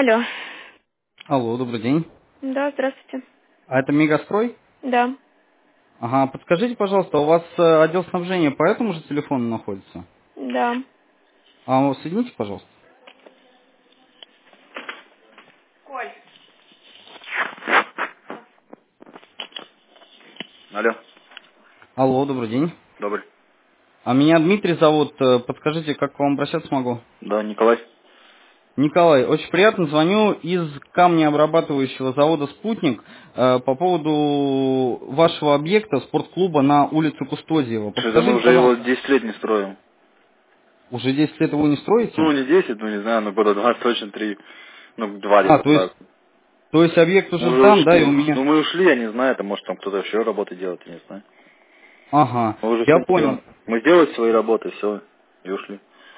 Алло. Алло, добрый день. Да, здравствуйте. А это Мегастрой? Да. Ага, подскажите, пожалуйста, у вас отдел снабжения по этому же телефону находится? Да. Соедините, пожалуйста. Алло, Алло, добрый день. добрый. Меня Дмитрий зовут. Подскажите, как к вам обращаться могу? Да, Николай. Николай, очень приятно. Звоню из камнеобрабатывающего завода «Спутник» по поводу вашего объекта спортклуба на улице Кустозиева. Что-то мы Подскажите, уже его пожалуйста, 10 лет не строим. уже 10 лет его не Ну, строите? не 10, ну не знаю, но года 2 точно, 3, ну, 2 где-то То есть, назад. объект Мы уже уже сдан, да, и у ушли. меня... Ну, мы ушли, я не знаю, это может там кто-то еще работы делает, я не знаю. Ага, Мы уже я все не понял. делаем. Мы сделали свои работы, все, и ушли.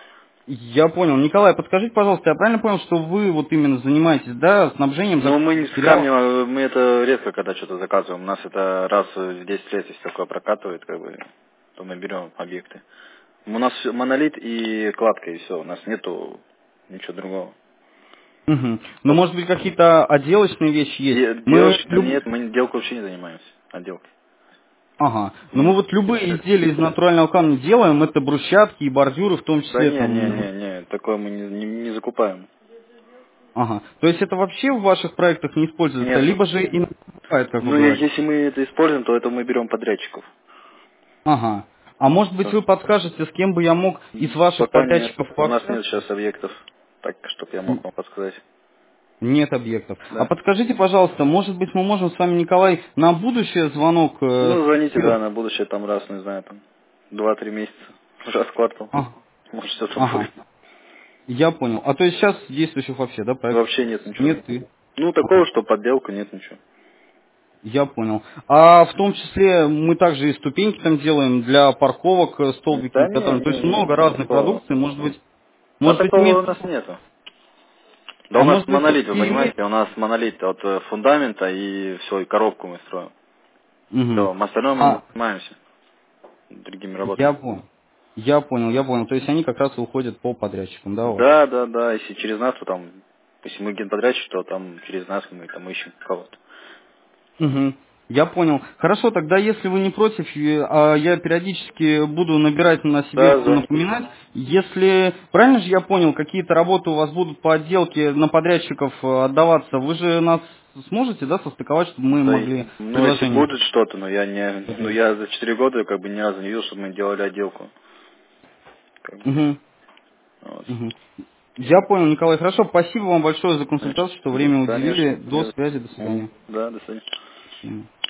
Я понял. Николай, подскажите, пожалуйста, я правильно понял, что вы вот именно занимаетесь, да, снабжением Ну, мы закупкой не с материалов? камнем, мы это редко когда что-то заказываем. У нас это раз в 10 лет, если такое прокатывает, как бы, то мы берем объекты. У нас монолит и кладка, и все. У нас нету ничего другого. Угу. Но, может быть, какие-то отделочные вещи есть? Девочка, нет, мы делкой вообще не занимаемся. Отделкой. Ага. Но мы М. вот любые изделия из натурального камня делаем, это брусчатки и бордюры, в том Да числе не, не, там... не, не, такое мы не закупаем. Ага. То есть это вообще в ваших проектах не используется, Нет. либо же и накупает, как вы Ну, говорите? если мы это используем, то это мы берем подрядчиков. Ага. А может быть, Да. вы подскажете, с кем бы я мог из ваших Пока нет. подрядчиков У нас нет пообщаться? сейчас объектов, так, чтобы я мог вам подсказать. Нет объектов. А Да. подскажите, пожалуйста, может быть, мы можем с вами, Николай, на будущее звонок Ну, звоните, да, сделать? на будущее, там раз, не знаю, там, 2-3 месяца, раз в квартал. А, Может, что-то ага, будет. я понял. А то есть сейчас действующих вообще, да, проектов Вообще нет ничего. нет и... Ну, Ага, такого, что подделка, нет ничего. я понял. А в том числе мы также и ступеньки там делаем для парковок, столбики, Да не, которые... То есть не, нет много разной такого. продукции, А может быть, такого у иметь... нас нету. Да у А нас может быть, монолит, вы все-таки иметь... понимаете, у нас монолит от фундамента и все, и коробку мы строим. Мгм. Все, остальное мы не А, занимаемся другими работами. я понял. Я понял. То есть они как раз и уходят по подрядчикам, да, у вас? Да, да, да, если через нас, то там, если мы генподрядчик, то там через нас мы там ищем кого-то. Мгм. Я понял. Хорошо, тогда если вы не против, я периодически буду набирать на себе Да, звоните. напоминать. Если, правильно же я понял, какие-то работы у вас будут по отделке на подрядчиков отдаваться, вы же нас сможете, да, состыковать, чтобы мы Да, могли ну, если предложение будет что-то, но я не, ну, сделать? я за 4 года как бы ни разу не видел, чтобы мы делали отделку. Как бы, Мгм. вот. Мгм. Я понял, Николай. Хорошо, спасибо вам большое за консультацию, что время Конечно, уделили. До нет. связи, до свидания. Да, до свидания. До свидания.